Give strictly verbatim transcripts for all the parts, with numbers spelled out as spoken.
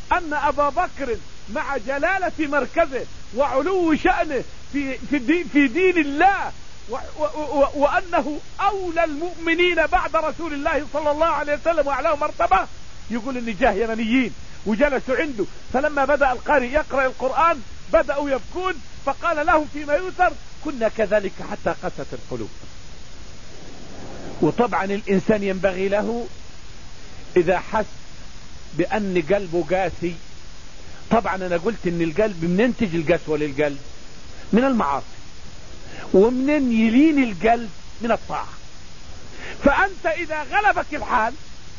أن أبا بكر مع جلالة مركزه وعلو شأنه في, في, دين, في دين الله و و و وأنه أولى المؤمنين بعد رسول الله صلى الله عليه وسلم وأعلاه مرتبة، يقول إن جاه يمنيين وجلسوا عنده، فلما بدأ القارئ يقرأ القرآن بدأوا يبكون، فقال لهم فيما يؤثر: كنا كذلك حتى قست القلوب. وطبعا الإنسان ينبغي له إذا حس بأن قلبه قاسي، طبعا أنا قلت إن القلب منين تجي القسوة للقلب؟ من المعاصي. ومنين يلين القلب؟ من الطاعة. فأنت إذا غلبك الحال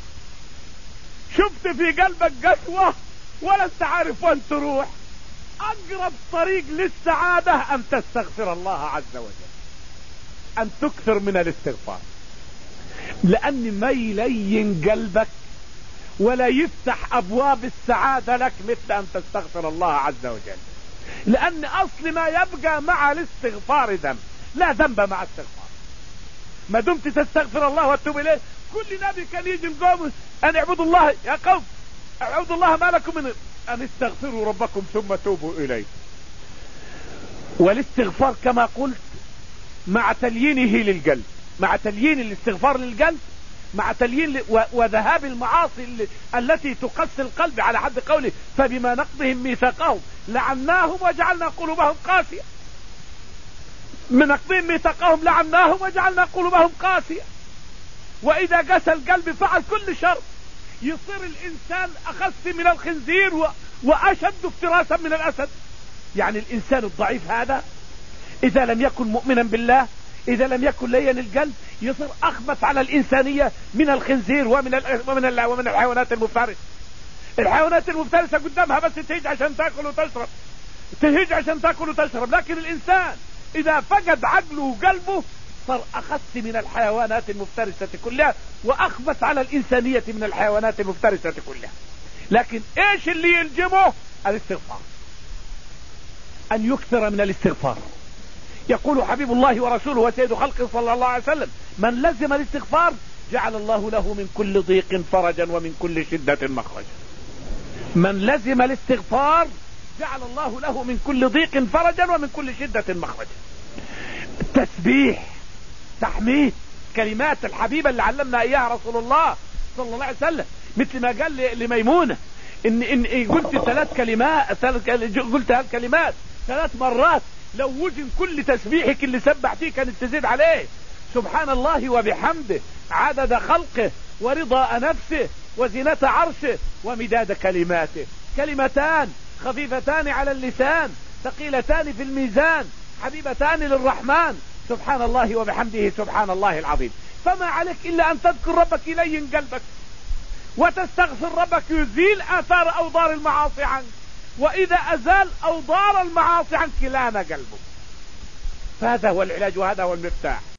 شفت في قلبك قسوة ولا انت عارف وين تروح، أقرب طريق للسعادة أن تستغفر الله عز وجل، أن تكثر من الاستغفار، لأن ما يلين قلبك ولا يفتح أبواب السعادة لك مثل أن تستغفر الله عز وجل. لأن أصل ما يبقى مع الاستغفار ذنب، لا ذنب مع استغفار. ما دمت تستغفر الله وتتوب إليه. كل نبي كان يجي القوم أن اعبدوا الله، يا قوم اعبدوا الله ما لكم من أن استغفروا ربكم ثم توبوا إليه. والاستغفار كما قلت مع تليينه للقلب، مع تليين الاستغفار للقلب، مع تليين ل... و... وذهاب المعاصي ال... التي تقسي القلب، على حد قوله: فبما نقضهم ميثاقهم لعناهم وجعلنا قلوبهم قاسية. من نقضهم ميثاقهم لعناهم وجعلنا قلوبهم قاسية. وإذا قسى القلب فعل كل شر، يصير الإنسان أخس من الخنزير و... وأشد افتراسا من الأسد. يعني الإنسان الضعيف هذا إذا لم يكن مؤمنا بالله، إذا لم يكن لين القلب، يصير أخبث على الإنسانية من الخنزير ومن ال... ومن ال... ومن الحيوانات المفترسة. الحيوانات المفترسة قدامها بس تهيج عشان تأكل وتشرب، تهيج عشان تأكل وتشرب. لكن الإنسان إذا فقد عقله وقلبه صار أخس من الحيوانات المفترسة كلها، وأخبث على الإنسانية من الحيوانات المفترسة كلها. لكن إيش اللي يلجمه؟ الاستغفار، أن يكثر من الاستغفار. يقول حبيب الله ورسوله وسيد خلقه صلى الله عليه وسلم: من لزم الاستغفار جعل الله له من كل ضيق فرجا ومن كل شدة مخرجا. من لزم الاستغفار جعل الله له من كل ضيق فرجا ومن كل شدة مخرجا. التسبيح، تحميد، كلمات الحبيبة اللي علمنا اياها رسول الله صلى الله عليه وسلم، مثل ما قال لميمونة: ان ان قلت ثلاث كلمات ثلاث قلت هالكلمات ثلاث مرات، لو وجن كل تسبيحك اللي سبحتيه كانت تزيد عليه. سبحان الله وبحمده عدد خلقه ورضاء نفسه وزنة عرشه ومداد كلماته. كلمتان خفيفتان على اللسان ثقيلتان في الميزان حبيبتان للرحمن. سبحان الله وبحمده سبحان الله العظيم. فما عليك إلا أن تذكر ربك يلين قلبك، وتستغفر ربك يزيل آثار أوضار المعاصي عنك، وإذا أزال أوضار المعاصي عنك لان قلبك. فهذا هو العلاج وهذا هو المفتاح.